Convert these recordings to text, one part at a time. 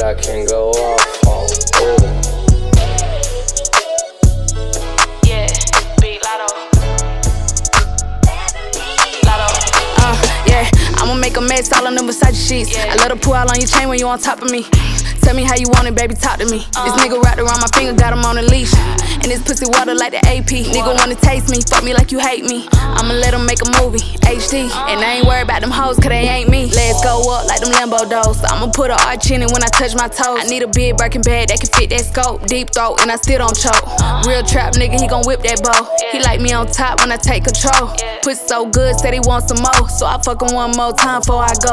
I can go off on. Ooh. Yeah, beat Lotto. Yeah, I'ma make a mess all on them Versace sheets. I let her pull out on your chain when you on top of me. Tell me how you want it, baby, talk to me. This nigga wrapped around my finger, got him on a leash. And this pussy water like the AP. Nigga wanna taste me, fuck me like you hate me. I'ma let him make a movie, HD. And I ain't worried about them hoes, cause they ain't me. Legs go up like them Lambo doors. I'ma put an arch in it when I touch my toes. I need a big Birkin bag that can fit that scope. Deep throat, and I still don't choke. Real trap nigga, he gon' whip that bow. He like me on top when I take control. Pussy so good, said he want some more. So I fuck him one more time before I go.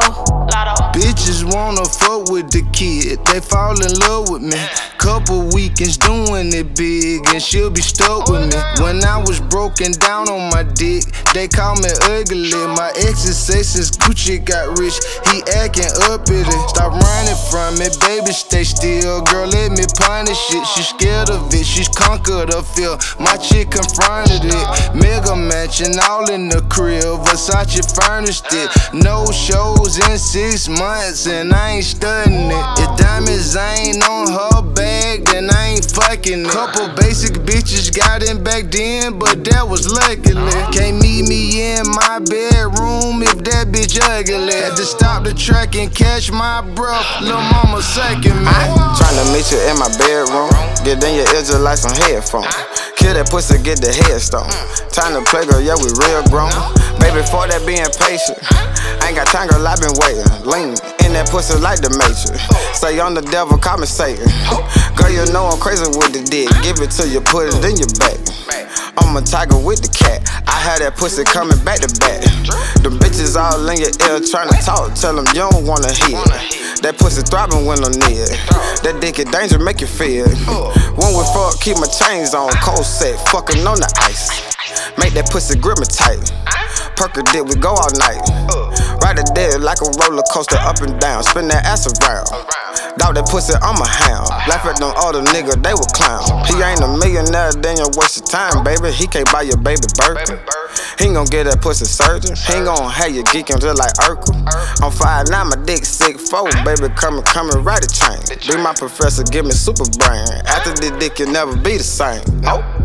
Bitches wanna fuck with the kid, they fall in love with me. Couple weekends doing it big, and she'll be stuck with me. When I was broken down on my dick, they call me ugly. My exes say since Gucci got rich, he acting uppity. Stop running from me, baby, stay still. Girl, let me punish it. She's scared of it, she's conquered her fear. My chick confronted it. Mega mansion all in the crib, Versace furnished it. No shows in 6 months, and I ain't studying it. If diamonds ain't on her bag, then I ain't fucking it. Couple basic bitches got in back then, but that was luckily. Can't meet me in my bedroom if that bitch ugly. Had to stop the track and catch my breath. Lil' mama sucking me. Tryna meet you in my bedroom, get in your ear just like some headphones. Kill that pussy, get the headstone. Time to play, girl, yeah, we real grown. Baby, for that being patient, I ain't got time, girl, I been waiting. Lean in that pussy like the Matrix. Say on the devil, call me Satan. Girl, you know I'm crazy with the dick. Give it to you, put it in your back. I'm a tiger with the cat. I had that pussy coming back to back. Them bitches all in your ear tryna talk. Tell them you don't wanna hear. That pussy throbbing when I'm near. That dick is danger, make you feel. When we fuck, keep my chains on. Cold set, fucking on the ice. Make that pussy grip me tight. Perker dick, we go all night. Ride it dead like a roller coaster up and down. Spin that ass around. Dog that pussy, I'm a hound. Laugh at them other niggas, they were clowns. He ain't a millionaire, then you waste your time, baby. He can't buy your baby birthday. He ain't gon' get that pussy surgeon. He ain't gon' have you geeking just like Urkel. I'm 5'9", my dick 6'4", baby, coming, right a chain. Be my professor, give me super brain. After this dick, you'll never be the same. Nope.